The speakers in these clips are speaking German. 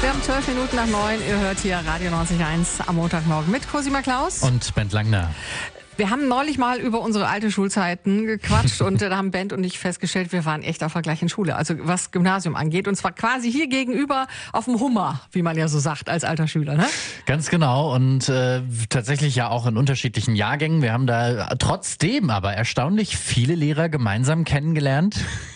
Wir haben 12 Minuten nach 9. Ihr hört hier Radio 90.1 am Montagmorgen mit Cosima Klaus und Bent Langner. Wir haben neulich mal über unsere alte Schulzeiten gequatscht und da haben Bent und ich festgestellt, wir waren echt auf der gleichen Schule, also was Gymnasium angeht. Und zwar quasi hier gegenüber auf dem Hummer, wie man ja so sagt als alter Schüler, ne? Ganz genau und tatsächlich ja auch in unterschiedlichen Jahrgängen. Wir haben da trotzdem aber erstaunlich viele Lehrer gemeinsam kennengelernt.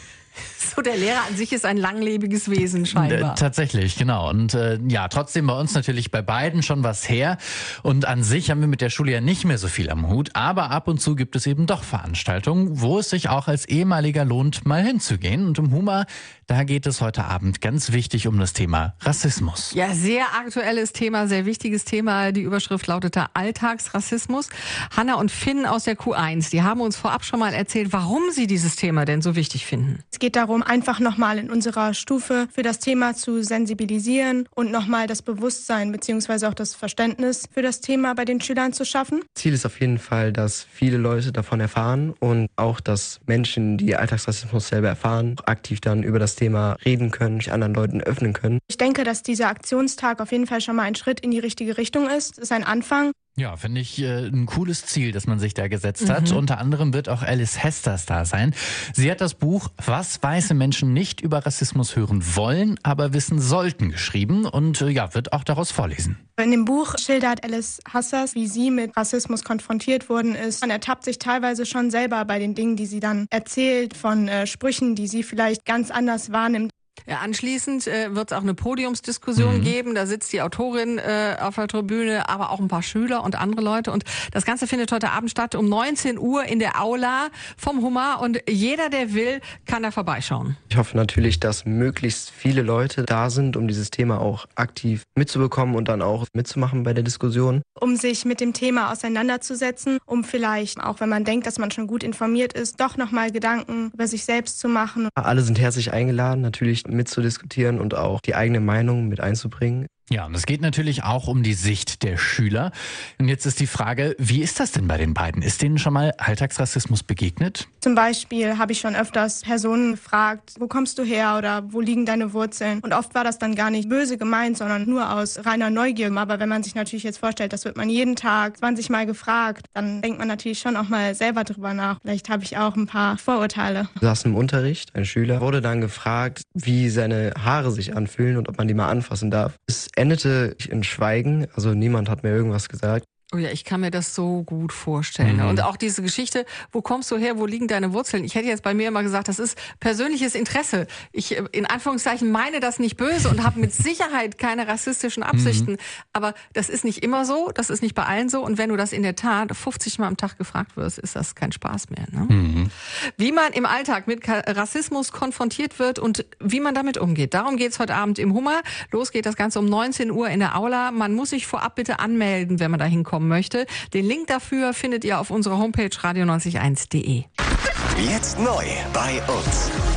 So, der Lehrer an sich ist ein langlebiges Wesen scheinbar. Tatsächlich, genau. Und ja, trotzdem bei uns natürlich bei beiden schon was her. Und an sich haben wir mit der Schule ja nicht mehr so viel am Hut. Aber ab und zu gibt es eben doch Veranstaltungen, wo es sich auch als Ehemaliger lohnt, mal hinzugehen. Und im Hummer, da geht es heute Abend ganz wichtig um das Thema Rassismus. Ja, sehr aktuelles Thema, sehr wichtiges Thema. Die Überschrift lautete Alltagsrassismus. Hanna und Finn aus der Q1, die haben uns vorab schon mal erzählt, warum sie dieses Thema denn so wichtig finden. Es geht darum, einfach nochmal in unserer Stufe für das Thema zu sensibilisieren und nochmal das Bewusstsein bzw. auch das Verständnis für das Thema bei den Schülern zu schaffen. Ziel ist auf jeden Fall, dass viele Leute davon erfahren und auch, dass Menschen, die Alltagsrassismus selber erfahren, aktiv dann über das Thema reden können, sich anderen Leuten öffnen können. Ich denke, dass dieser Aktionstag auf jeden Fall schon mal ein Schritt in die richtige Richtung ist. Es ist ein Anfang. Ja, finde ich ein cooles Ziel, das man sich da gesetzt hat. Unter anderem wird auch Alice Hesters da sein. Sie hat das Buch Was weiße Menschen nicht über Rassismus hören wollen, aber wissen sollten geschrieben und ja, wird auch daraus vorlesen. In dem Buch schildert Alice Hesters, wie sie mit Rassismus konfrontiert worden ist. Man ertappt sich teilweise schon selber bei den Dingen, die sie dann erzählt, von Sprüchen, die sie vielleicht ganz anders wahrnimmt. Ja, anschließend wird es auch eine Podiumsdiskussion geben. Da sitzt die Autorin auf der Tribüne, aber auch ein paar Schüler und andere Leute. Und das Ganze findet heute Abend statt um 19 Uhr in der Aula vom Hummer. Und jeder, der will, kann da vorbeischauen. Ich hoffe natürlich, dass möglichst viele Leute da sind, um dieses Thema auch aktiv mitzubekommen und dann auch mitzumachen bei der Diskussion. Um sich mit dem Thema auseinanderzusetzen, um vielleicht, auch wenn man denkt, dass man schon gut informiert ist, doch nochmal Gedanken über sich selbst zu machen. Alle sind herzlich eingeladen, natürlich mitzudiskutieren und auch die eigene Meinung mit einzubringen. Ja, und es geht natürlich auch um die Sicht der Schüler. Und jetzt ist die Frage, wie ist das denn bei den beiden? Ist denen schon mal Alltagsrassismus begegnet? Zum Beispiel habe ich schon öfters Personen gefragt, wo kommst du her oder wo liegen deine Wurzeln? Und oft war das dann gar nicht böse gemeint, sondern nur aus reiner Neugier. Aber wenn man sich natürlich jetzt vorstellt, das wird man jeden Tag 20 Mal gefragt, dann denkt man natürlich schon auch mal selber drüber nach. Vielleicht habe ich auch ein paar Vorurteile. Wir saßen im Unterricht, ein Schüler wurde dann gefragt, wie seine Haare sich anfühlen und ob man die mal anfassen darf. Es endete in Schweigen, also niemand hat mir irgendwas gesagt. Oh ja, ich kann mir das so gut vorstellen. Und auch diese Geschichte, wo kommst du her, wo liegen deine Wurzeln? Ich hätte jetzt bei mir immer gesagt, das ist persönliches Interesse. Ich, in Anführungszeichen, meine das nicht böse und habe mit Sicherheit keine rassistischen Absichten. Aber das ist nicht immer so, das ist nicht bei allen so. Und wenn du das in der Tat 50 Mal am Tag gefragt wirst, ist das kein Spaß mehr. Ne? Wie man im Alltag mit Rassismus konfrontiert wird und wie man damit umgeht. Darum geht's heute Abend im Hummer. Los geht das Ganze um 19 Uhr in der Aula. Man muss sich vorab bitte anmelden, wenn man da hinkommen möchte. Den Link dafür findet ihr auf unserer Homepage radio901.de. Jetzt neu bei uns.